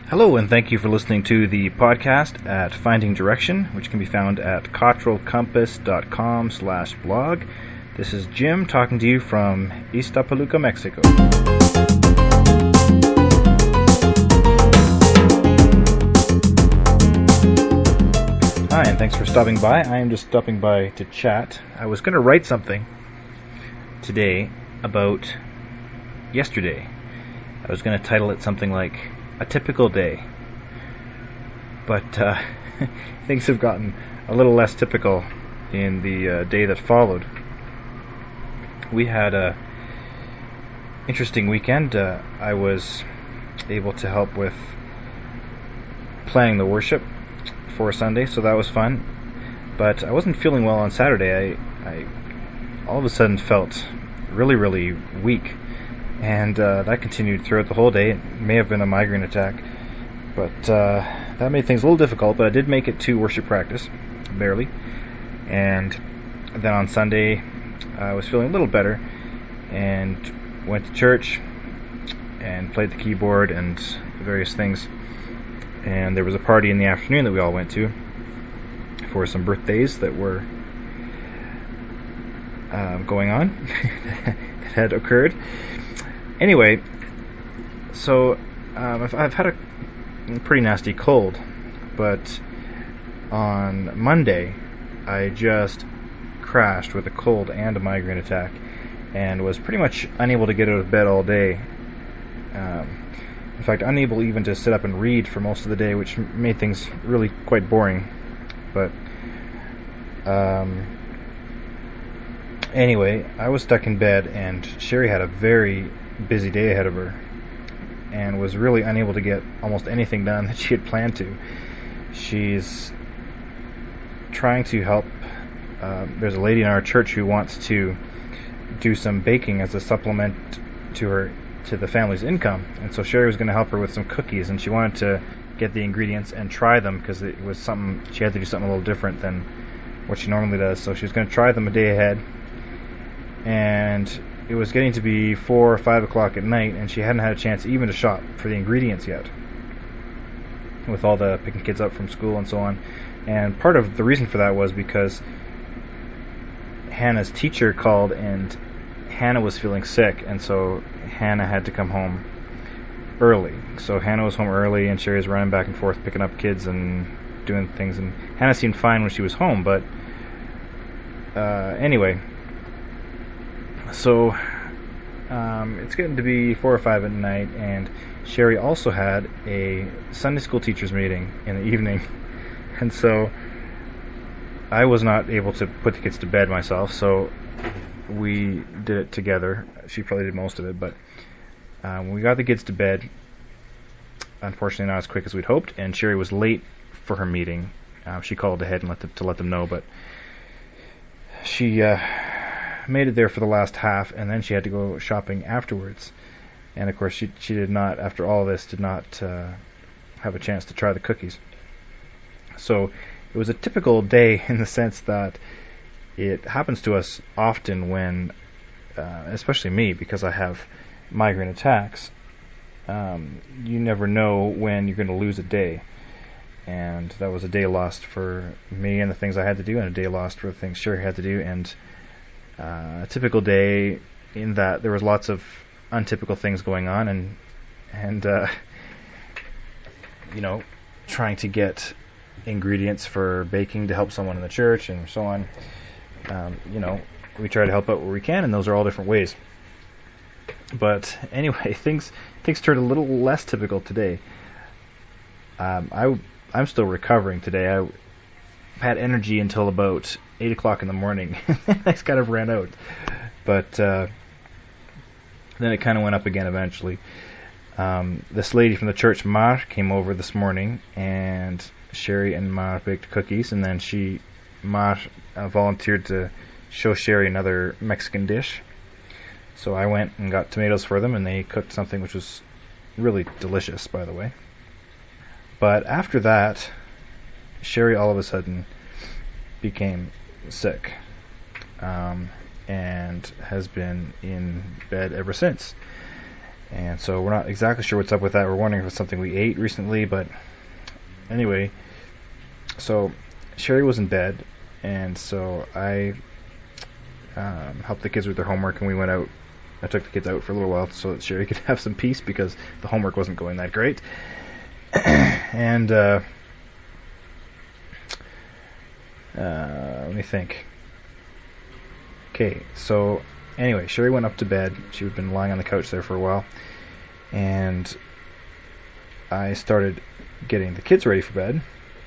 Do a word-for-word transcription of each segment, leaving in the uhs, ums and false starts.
Hello, and thank you for listening to the podcast at Finding Direction, which can be found at cottrell compass dot com slash blog. This is Jim talking to you from Iztapaluca, Mexico. Hi, and thanks for stopping by. I am just stopping by to chat. I was going to write something today about yesterday. I was going to title it something like A Typical Day. But uh, things have gotten a little less typical in the uh, day that followed. We had a interesting weekend. Uh, I was able to help with planning the worship for Sunday, so that was fun. But I wasn't feeling well on Saturday. I, I all of a sudden felt really, really weak. And uh, that continued throughout the whole day. It may have been a migraine attack, but uh, that made things a little difficult. But I did make it to worship practice, barely. And then on Sunday, I was feeling a little better, and went to church, and played the keyboard and various things. And there was a party in the afternoon that we all went to for some birthdays that were uh, going on, that had occurred. Anyway, so um, I've, I've had a pretty nasty cold, but on Monday I just crashed with a cold and a migraine attack and was pretty much unable to get out of bed all day. Um, in fact, unable even to sit up and read for most of the day, which made things really quite boring. But um, anyway, I was stuck in bed, and Sherry had a very busy day ahead of her and was really unable to get almost anything done that she had planned to. She's trying to help. Uh, there's a lady in our church who wants to do some baking as a supplement to her to the family's income, and so Sherry was going to help her with some cookies, and she wanted to get the ingredients and try them because it was something she had to do something a little different than what she normally does. So she was going to try them a day ahead, and it was getting to be four or five o'clock at night, and she hadn't had a chance even to shop for the ingredients yet, with all the picking kids up from school and so on. And part of the reason for that was because Hannah's teacher called, and Hannah was feeling sick, and so Hannah had to come home early. So Hannah was home early, and Sherry was running back and forth picking up kids and doing things, and Hannah seemed fine when she was home, but uh, anyway, so um, it's getting to be four or five at night, and Sherry also had a Sunday school teachers meeting in the evening, and so I was not able to put the kids to bed myself, so we did it together. She probably did most of it, but um, we got the kids to bed, unfortunately not as quick as we'd hoped, and Sherry was late for her meeting. Uh, she called ahead and let them, to let them know, but she uh, made it there for the last half, and then she had to go shopping afterwards. And of course she she did not, after all this, did not uh, have a chance to try the cookies. So it was a typical day in the sense that it happens to us often when, uh, especially me, because I have migraine attacks, um, you never know when you're going to lose a day. And that was a day lost for me and the things I had to do, and a day lost for the things Sherry had to do, and uh, a typical day in that there was lots of untypical things going on, and, and uh, you know, trying to get ingredients for baking to help someone in the church and so on. Um, you know, we try to help out where we can, and those are all different ways. But anyway, things things turned a little less typical today. Um, I I'm still recovering today. I had energy until about eight o'clock in the morning. I just kind of ran out, but uh, then it kind of went up again eventually. Um, this lady from the church, Mar, came over this morning, and Sherry and Mar baked cookies, and then she. Mar uh, volunteered to show Sherry another Mexican dish. So I went and got tomatoes for them, and they cooked something which was really delicious, by the way. But after that, Sherry all of a sudden became sick, um, and has been in bed ever since. And so we're not exactly sure what's up with that. We're wondering if it's something we ate recently, but anyway, so Sherry was in bed, and so I um, helped the kids with their homework, and we went out. I took the kids out for a little while so that Sherry could have some peace because the homework wasn't going that great. and uh, uh, let me think. Okay, so anyway, Sherry went up to bed. She had been lying on the couch there for a while, and I started getting the kids ready for bed,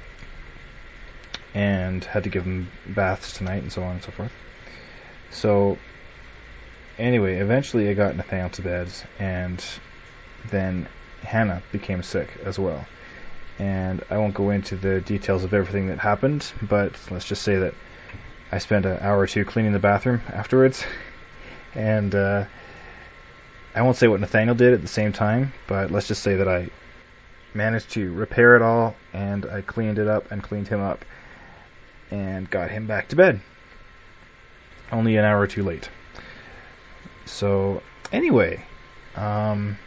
and had to give them baths tonight, and so on and so forth. So anyway, eventually I got Nathaniel to bed, and then Hannah became sick as well. And I won't go into the details of everything that happened, but let's just say that I spent an hour or two cleaning the bathroom afterwards, and uh, I won't say what Nathaniel did at the same time, but let's just say that I managed to repair it all, and I cleaned it up and cleaned him up, and got him back to bed. Only an hour or two late. So, anyway, um,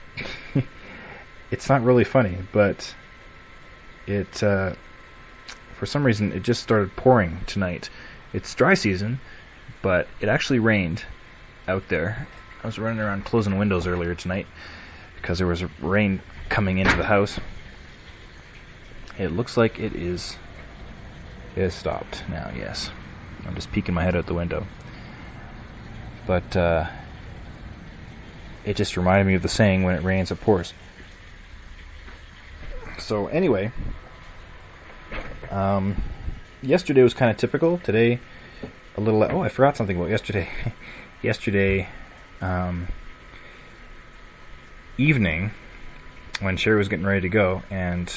it's not really funny, but it, uh, for some reason, it just started pouring tonight. It's dry season, but it actually rained out there. I was running around closing windows earlier tonight because there was rain coming into the house. It looks like it is, it has stopped now, yes. I'm just peeking my head out the window. But uh, it just reminded me of the saying, when it rains, it pours. So anyway, um, yesterday was kind of typical. Today, a little... Oh, I forgot something about yesterday. yesterday um, evening, when Sherry was getting ready to go, and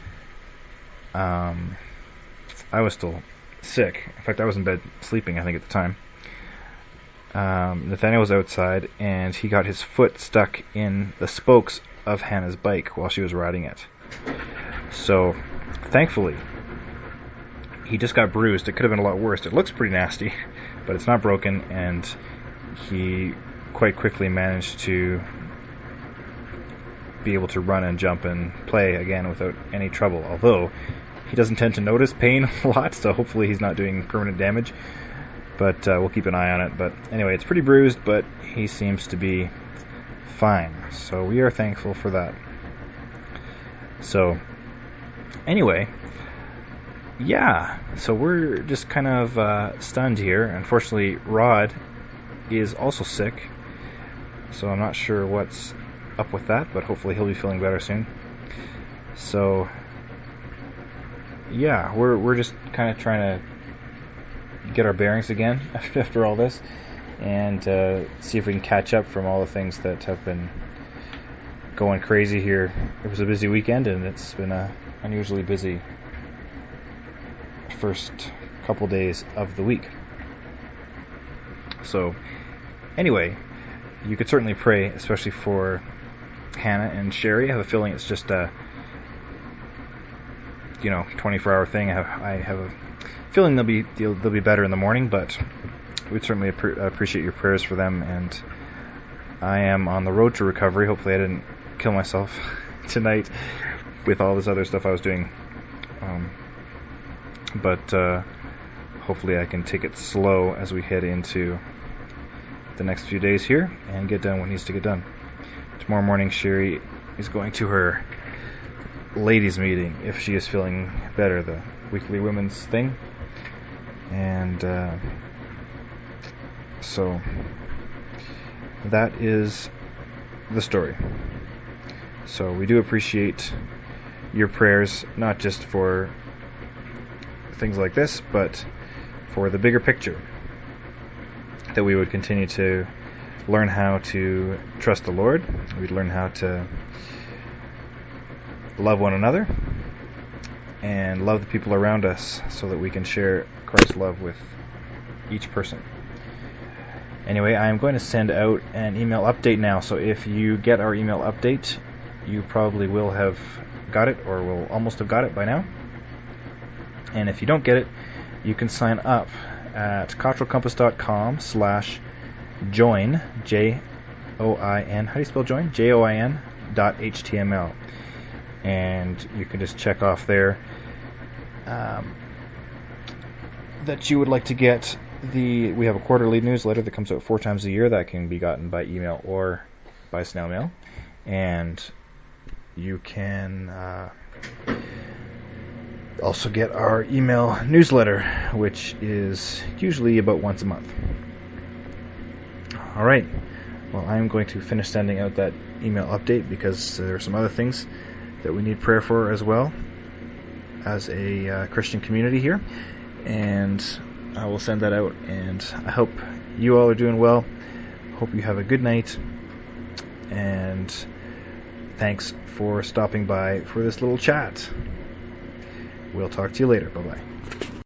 um, I was still sick. In fact, I was in bed sleeping, I think, at the time. Um, Nathaniel was outside, and he got his foot stuck in the spokes of Hannah's bike while she was riding it. So, thankfully, he just got bruised. It could have been a lot worse. It looks pretty nasty, but it's not broken, and he quite quickly managed to be able to run and jump and play again without any trouble, although he doesn't tend to notice pain a lot, so hopefully he's not doing permanent damage. But uh, we'll keep an eye on it. But anyway, it's pretty bruised, but he seems to be fine. So we are thankful for that. So anyway, yeah. So we're just kind of uh, stunned here. Unfortunately, Rod is also sick. So I'm not sure what's up with that, but hopefully he'll be feeling better soon. So yeah, we're we're just kind of trying to get our bearings again after, after all this, and uh, see if we can catch up from all the things that have been going crazy here. It was a busy weekend, and it's been a unusually busy first couple days of the week. So anyway, you could certainly pray, especially for Hannah and Sherry. I have a feeling it's just a you know twenty-four hour thing. I have, I have a feeling they'll be they'll, they'll be better in the morning, but we'd certainly ap- appreciate your prayers for them. And I am on the road to recovery. Hopefully I didn't kill myself tonight with all this other stuff I was doing. Um, but uh, hopefully I can take it slow as we head into the next few days here and get done what needs to get done. Tomorrow morning, Sherry is going to her ladies' meeting if she is feeling better, the weekly women's thing. And uh, so that is the story. So we do appreciate your prayers, not just for things like this, but for the bigger picture, that we would continue to learn how to trust the Lord. We'd learn how to love one another and love the people around us, so that we can share Christ's love with each person. Anyway, I am going to send out an email update now. So if you get our email update, you probably will have got it, or will almost have got it by now. And if you don't get it, you can sign up at cottrellcompass dot com slash join, J O I N. How do you spell join? J O I N dot H T M L. And you can just check off there um, that you would like to get the. We have a quarterly newsletter that comes out four times a year that can be gotten by email or by snail mail, and you can uh, also get our email newsletter, which is usually about once a month. All right. Well, I'm going to finish sending out that email update because there are some other things that we need prayer for as well as a uh, Christian community here, and I will send that out, and I hope you all are doing well. Hope you have a good night, and thanks for stopping by for this little chat. We'll talk to you later. Bye-bye.